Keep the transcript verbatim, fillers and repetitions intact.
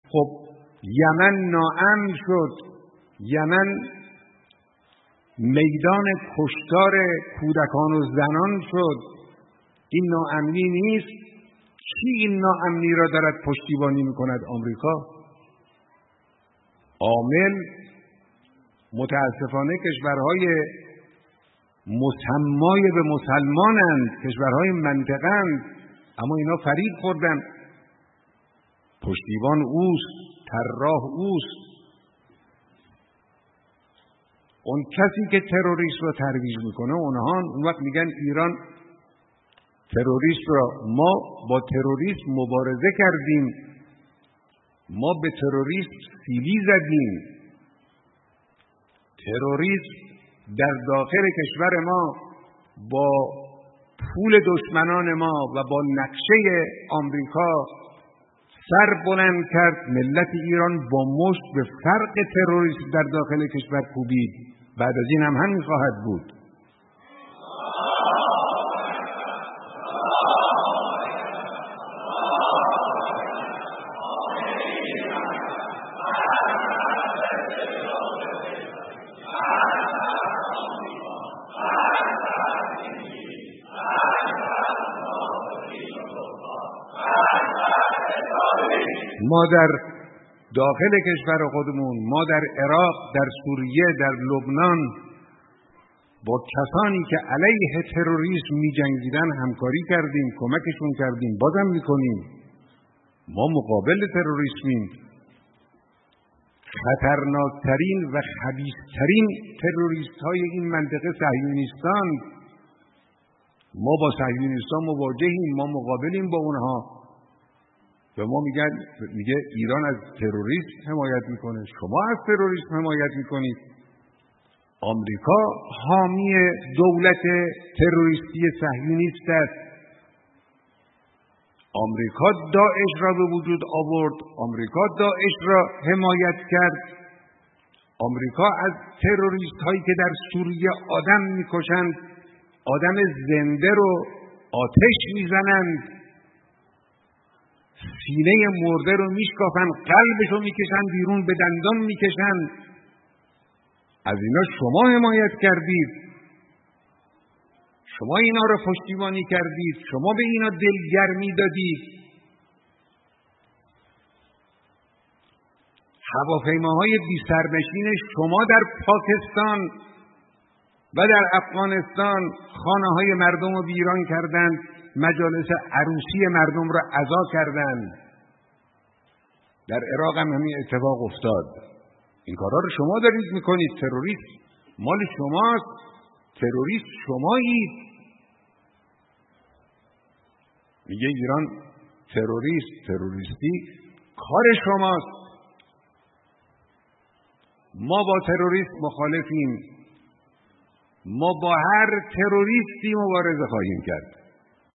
خب یمن ناامن شد، یمن میدان کشتار کودکان و زنان شد. این ناامنی نیست؟ کی این ناامنی را دارد پشتیبانی میکند؟ آمریکا. عامل متاسفانه کشورهای مسمای به مسلمانند، کشورهای منطقه‌اند، اما اینا فریب خوردن. پشتیبان اوست، طراح اوست. اون کسی که تروریست رو ترویج میکنه اونها اون وقت میگن ایران تروریست را، ما با تروریست مبارزه کردیم، ما به تروریست سیلی زدیم. تروریست در داخل کشور ما با پول دشمنان ما و با نقشه آمریکا سر بلند کرد. ملت ایران با مشت به فرق تروریست در داخل کشور کوبید. بعد از این هم همین خواهد بود. ما در داخل کشور خودمون، ما در عراق، در سوریه، در لبنان با کسانی که علیه تروریسم می جنگیدن همکاری کردیم، کمکشون کردیم، بازم میکنیم. ما مقابل تروریسمیم. خطرناکترین و خبیثترین تروریست های این منطقه صهیونیستان. ما با صهیونیستان مواجهیم، ما مقابلیم با اونها. و ما میگن میگه ایران از تروریسم حمایت میکنه، شما از تروریسم حمایت میکنید. آمریکا حامی دولت تروریستی صهیونیست است. آمریکا داعش را به وجود آورد، آمریکا داعش را حمایت کرد. آمریکا از تروریست هایی که در سوریه آدم میکشند، آدم زنده رو آتش میزنند، سینه مرده رو میشکافن، قلبش رو میکشن بیرون، به دندان میکشن. از اینا شما حمایت کردید، شما اینا رو پشتیبانی کردید، شما به اینا دلگرمی دادید. هواپیماهای بی سرنشین شما در پاکستان و در افغانستان خانه های مردم رو ویران کردند، مجالس عروسی مردم را عزا کردند. در عراق هم همین اتفاق افتاد. این کارا رو شما دارید میکنید. تروریست مال شماست، تروریست شمایید. میگه ایران تروریست، تروریستی کار شماست. ما با تروریست مخالفیم. ما با هر تروریستی مبارزه خواهیم کرد.